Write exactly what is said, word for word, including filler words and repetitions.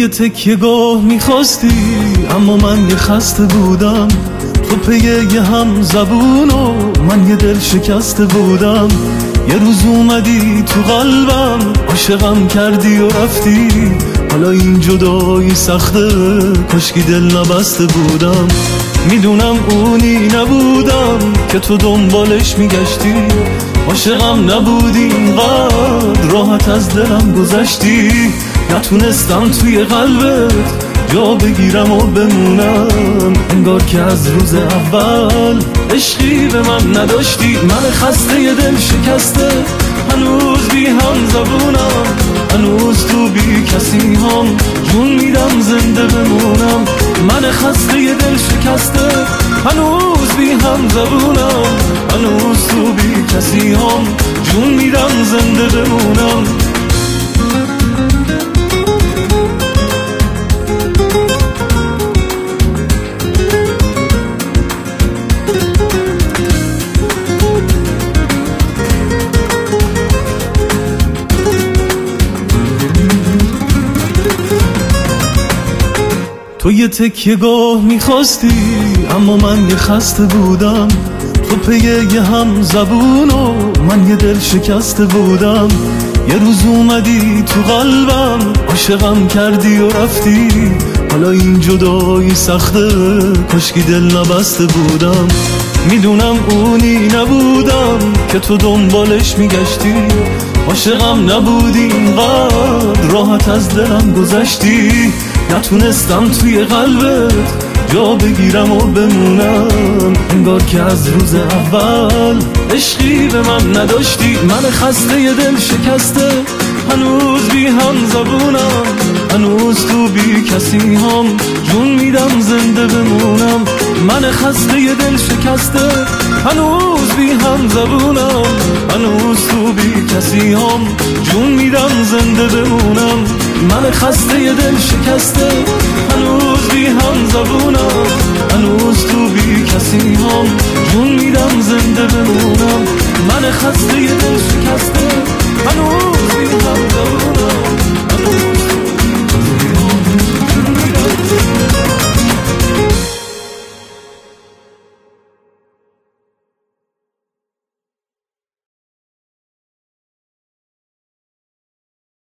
یه تکیه گاه میخواستی اما من یه خسته بودم، تو پی یه هم زبون و من یه دل شکسته بودم. یه روز اومدی تو قلبم عاشقم کردی و رفتی، حالا این جدایی سخته کاشکی دل نبسته بودم. میدونم اونی نبودم که تو دنبالش میگشتی، عاشقم نبودی اینقدر راحت از دلم گذشتی. نتونستم توی قلبت جا بگیرم و بمونم، انگار که از روز اول عشقی به من نداشتی. من خسته ی دل شکسته هنوز بی هم زبونم، هنوز تو بی کسی هم جون میدم زنده بمونم. من خسته ی دل شکسته هنوز بی هم زبونم، هنوز تو بی کسی هم جون میدم زنده بمونم. تو یه تکیه گاه میخواستی اما من یه خسته بودم، تو پی یه هم زبون و من یه دل شکسته بودم. یه روز اومدی تو قلبم عاشقم کردی و رفتی، حالا این جدایی سخته کاشکی دل نبسته بودم. میدونم اونی نبودم که تو دنبالش میگشتی، عاشقم نبودی اینقدر راحت از دلم گذشتی. نتونستم توی قلبت جا بگیرم و بمونم، انگار که از روز اول عشقی به من نداشتی. من خسته ی دل شکسته هنوز بی هم زبونم، هنوز تو بی کسی هم جون میدم زنده بمونم. من خسته ی دل شکسته هنوز بی هم زبونم، هنوز تو بی کسی هم جون میدم زنده بمونم. من خسته ی دل شکسته هنوز بی هم زبونم، هنوز تو بی کسی هم جون میدم زنده بمونم. من خسته ی دل شکسته